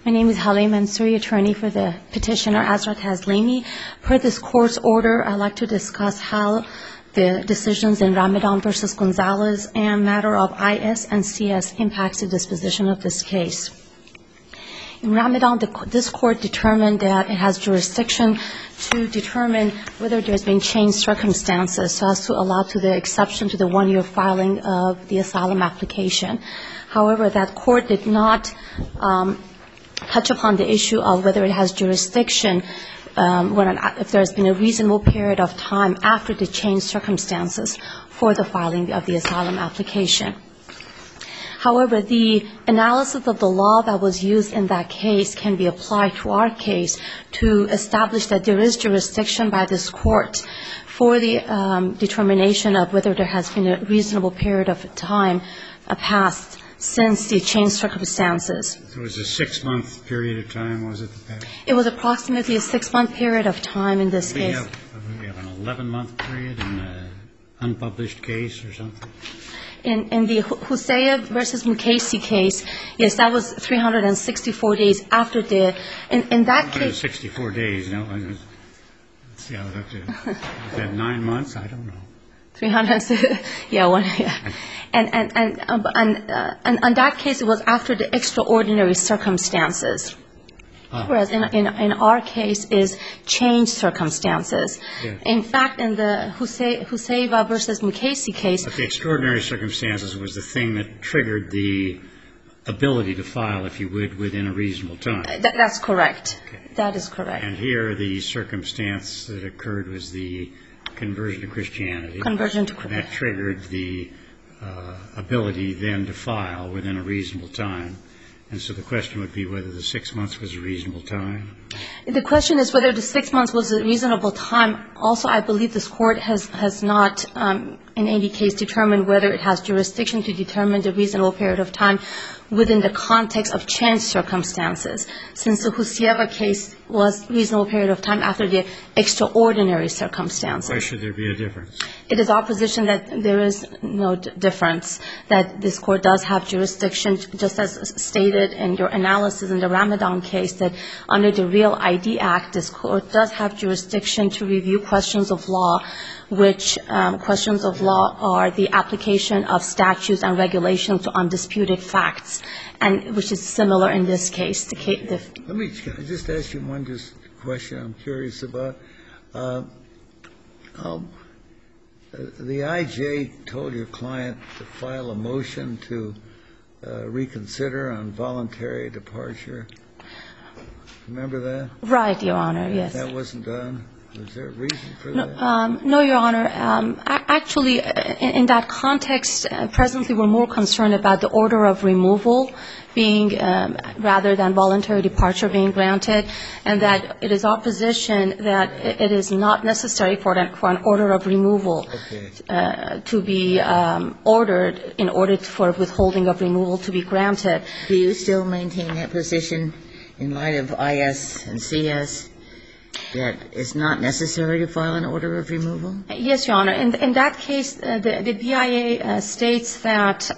My name is Halim Mansouri, attorney for the petitioner Azra Taslimi. Per this court's order, I'd like to discuss how the decisions in Ramadan v. Gonzalez and matter of IS and CS impacts the disposition of this case. In Ramadan, this court determined that it has jurisdiction to determine whether there's been changed circumstances so as to allow to the exception to the one-year filing of the asylum application. However, that court did not touch upon the issue of whether it has jurisdiction if there's been a reasonable period of time after the changed circumstances for the filing of the asylum application. However, the analysis of the law that was used in that case can be applied to our case to establish that there is jurisdiction by this court for the determination of whether there has been a reasonable period of time passed since the changed circumstances. It was a 6-month period of time, was it? It was approximately a 6-month period of time in this case. We have an 11-month period in an unpublished case or something? In the Hussein v. Mukasey case, yes, that was 364 days after the, in that case. 364 days, no, let's see how that did. Is that 9 months? I don't know. 300, yeah. And that case, it was after the extraordinary circumstances. Whereas in our case is changed circumstances. Yeah. In fact, in the Hussein v. Mukasey case. But the extraordinary circumstances was the thing that triggered the ability to file, if you would, within a reasonable time. That's correct. Okay. That is correct. And here the circumstance that occurred was the conversion to Christianity. Conversion to Christianity. And that triggered the ability then to file within a reasonable time. And so the question would be whether the 6 months was a reasonable time. The question is whether the 6 months was a reasonable time. Also, I believe this court has not, in any case, determined whether it has jurisdiction to determine the reasonable period of time within the context of changed circumstances, since the Husieva case was a reasonable period of time after the extraordinary circumstances. Why should there be a difference? It is our position that there is no difference, that this court does have jurisdiction, just as stated in your analysis in the Ramadan case, that under the Real ID Act, this court does have jurisdiction to review questions of law, which questions of law are the application of statutes and regulations to undisputed facts, and which is similar in this case. Let me just ask you one question I'm curious about. The I.J. told your client to file a motion to reconsider on voluntary departure. Remember that? Right, Your Honor, yes. That wasn't done? Was there a reason for that? No, Your Honor. Actually, in that context, presently we're more concerned about the order of removal being, rather than voluntary departure being granted, and that it is our position that it is not necessary for an order of removal to be ordered in order for withholding of removal to be granted. Do you still maintain that position in light of IS and CS, that it's not necessary to file an order of removal? Yes, Your Honor. In that case, the BIA states that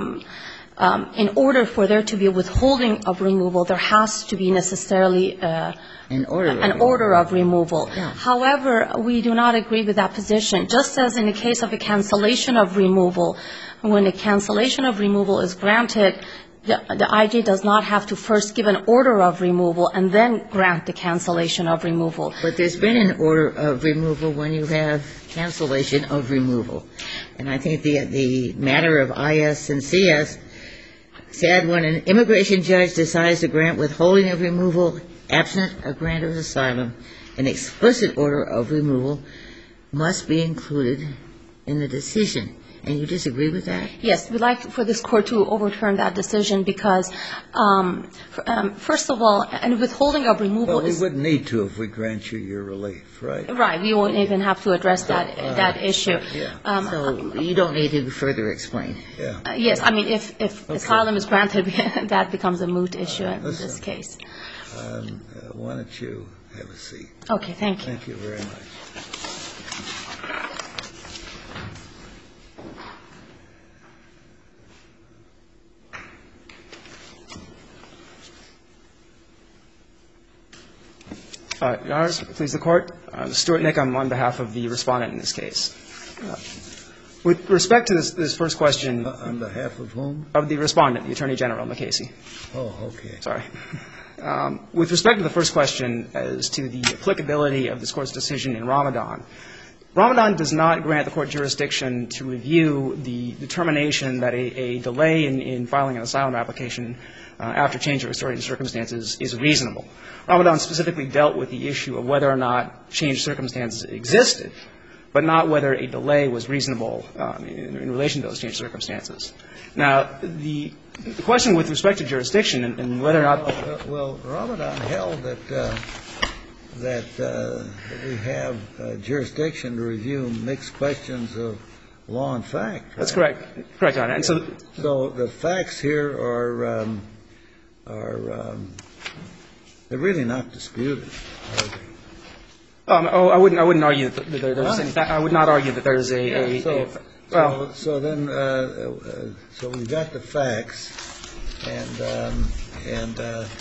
in order for there to be a withholding of removal, there has to be necessarily an order of removal. Yeah. However, we do not agree with that position. Just as in the case of a cancellation of removal, when a cancellation of removal is granted, the I.J. does not have to first give an order of removal and then grant the cancellation of removal. But there's been an order of removal when you have cancellation of removal. And I think the matter of IS and CS said when an immigration judge decides to grant withholding of removal absent a grant of asylum, an explicit order of removal must be included in the decision. And you disagree with that? Yes. We'd like for this Court to overturn that decision because, first of all, and withholding of removal is... Well, we wouldn't need to if we grant you your relief, right? Right. We won't even have to address that issue. Yeah. So you don't need to further explain. Yeah. Yes. I mean, if asylum is granted, that becomes a moot issue in this case. Why don't you have a seat? Okay. Thank you. Thank you very much. Your Honors, please the Court. Stuart Nick, I'm on behalf of the respondent in this case. With respect to this first question. On behalf of whom? Of the respondent, the Attorney General, McCasey. Oh, okay. Sorry. With respect to the first question as to the applicability of this Court's decision in Ramadan, Ramadan does not grant the Court jurisdiction to review the determination that a delay in filing an asylum application after change of extraordinary circumstances is reasonable. Ramadan specifically dealt with the issue of whether or not changed circumstances existed, but not whether a delay was reasonable in relation to those changed circumstances. Now, the question with respect to jurisdiction and whether or not. Well, Ramadan held that we have jurisdiction to review mixed questions of law and fact. Right? That's correct. Correct, Your Honor. And so the facts here are they're really not disputed, are they? I wouldn't argue that there's any fact. I would not argue that there's So then we've got the facts, and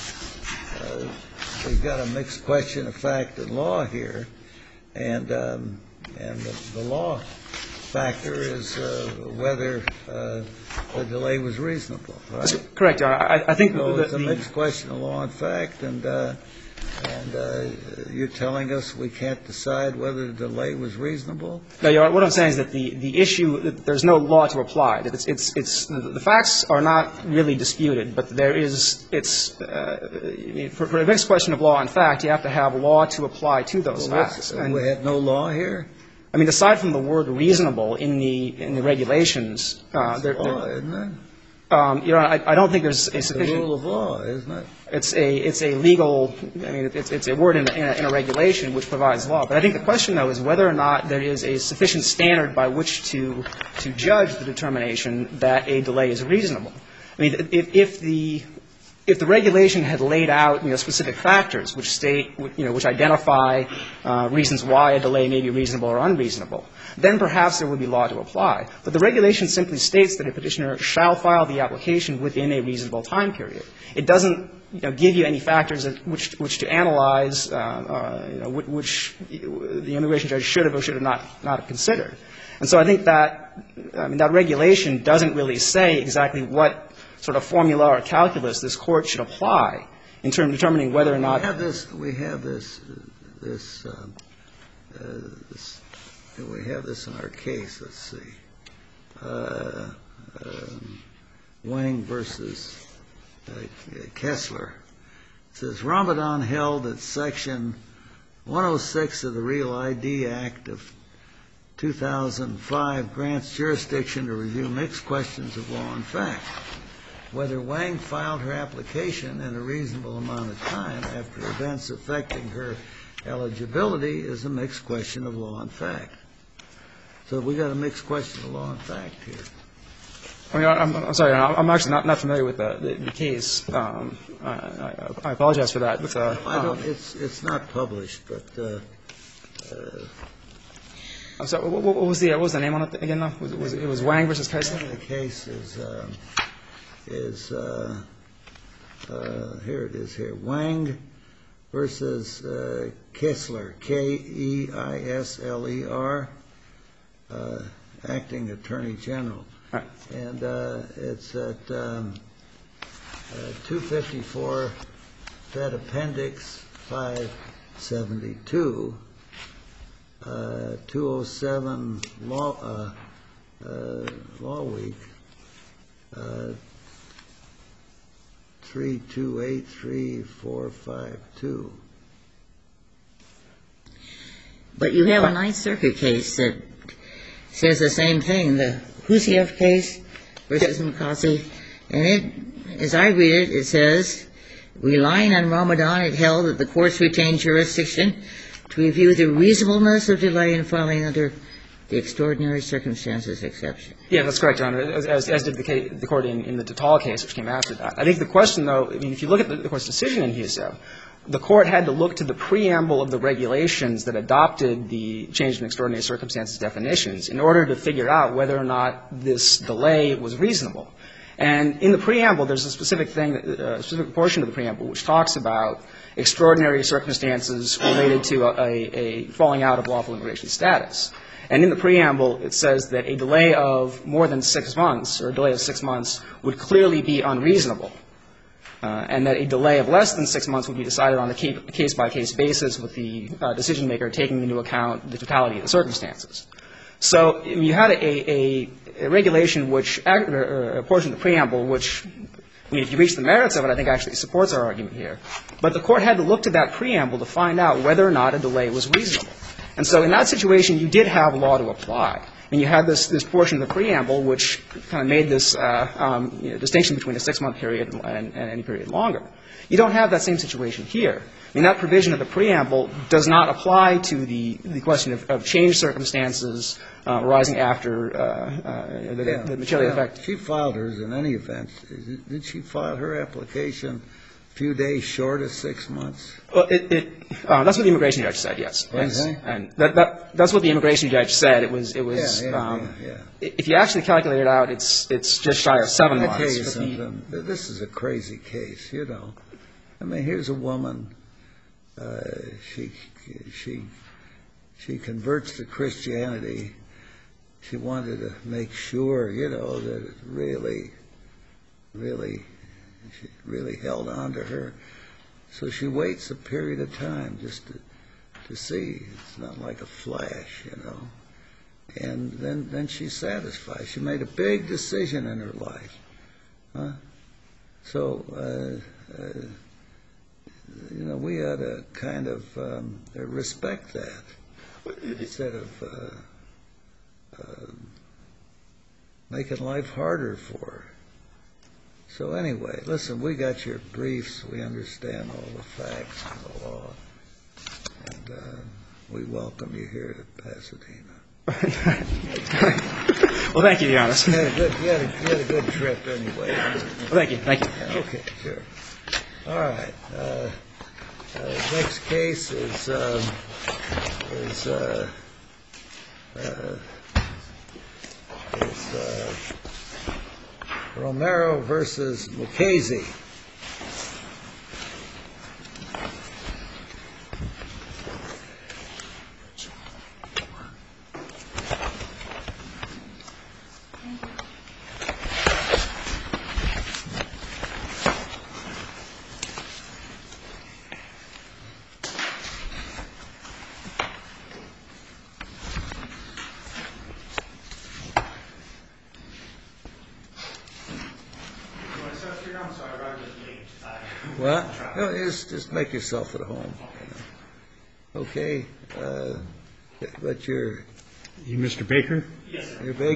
we've got a mixed question of fact and law here, and the law factor is whether the delay was reasonable. Right? That's correct, Your Honor. I think so. It's a mixed question of law and fact, and you're telling us we can't decide whether the delay was reasonable? No, Your Honor. What I'm saying is that the issue that there's no law to apply. That the facts are not really disputed, but there is for a mixed question of law and fact, you have to have law to apply to those facts. And we have no law here? I mean, aside from the word reasonable in the regulations, there law, isn't it? Your Honor, I don't think there's a sufficient. It's the rule of law, isn't it? It's a legal. I mean, it's a word in a regulation which provides law. But I think the question, though, is whether or not there is a sufficient standard by which to judge the determination that a delay is reasonable. I mean, if the regulation had laid out, specific factors which state, which identify reasons why a delay may be reasonable or unreasonable, then perhaps there would be law to apply. But the regulation simply states that a petitioner shall file the application within a reasonable time period. It doesn't, give you any factors which to analyze, which the immigration judge should have or should have not have considered. And so I think that regulation doesn't really say exactly what sort of formula or calculus this Court should apply in terms of determining whether or not. We have this in our case. Let's see. Wang versus Kessler. It says, Ramadan held that Section 106 of the Real ID Act of 2005 grants jurisdiction to review mixed questions of law and fact. Whether Wang filed her application in a reasonable amount of time after events affecting her eligibility is a mixed question of law and fact. So we've got a mixed question of law and fact here. I mean, I'm sorry. I'm actually not familiar with the case. I apologize for that. It's not published, but. I'm sorry. What was the name on it again? Though it was Wang versus Kessler. The case is here it is here. Wang versus Kessler, Keisler, acting Attorney General. Right. And it's at 254 Fed Appendix 572, 207 Law Week, 3283452. But you have a Ninth Circuit case that says the same thing, the Husiev case versus McCarthy. And it, as I read it, it says, relying on Ramadan, it held that the courts retained jurisdiction to review the reasonableness of delay in filing under the extraordinary circumstances exception. Yeah, that's correct, Your Honor, as did the Court in the Tatal case, which came after that. I think the question, though, I mean, if you look at the Court's decision in Husiev, the Court had to look to the preamble of the regulations that adopted the change in extraordinary circumstances definitions in order to figure out whether or not this delay was reasonable. And in the preamble, there's a specific thing, a specific portion of the preamble which talks about extraordinary circumstances related to a falling out of lawful immigration status. And in the preamble, it says that a delay of more than 6 months, or a delay of 6 months, would clearly be unreasonable, and that a delay of less than 6 months would be decided on a case-by-case basis with the decision-maker taking into account the totality of the circumstances. So you had a regulation which, or a portion of the preamble which, I mean, if you reach the merits of it, I think actually supports our argument here. But the Court had to look to that preamble to find out whether or not a delay was reasonable. And so in that situation, you did have law to apply. And you had this portion of the preamble which kind of made this distinction between a 6-month period and any period longer. You don't have that same situation here. I mean, that provision of the preamble does not apply to the question of changed circumstances arising after the material effect. She filed hers in any event. Did she file her application a few days short of 6 months? Well, that's what the immigration judge said, yes. And that's what the immigration judge said. It was if you actually calculate it out, it's just shy of 7 months. I'll tell you something. This is a crazy case, you know. I mean, here's a woman. She converts to Christianity. She wanted to make sure, you know, that it really held on to her. So she waits a period of time just to see. It's not like a flash, you know. And then she's satisfied. She made a big decision in her life. So, you know, we ought to kind of respect that instead of making life harder for her. So anyway, listen, we got your briefs. We understand all the facts and the law. And we welcome you here to Pasadena. Well, thank you, Your Honor. You had a good trip anyway. Well, thank you. Okay, sure. All right. Next case is Romero versus Mukasey. Well, no, just make yourself at home. You know. Okay. But you're... You Mr. Baker? You're Baker.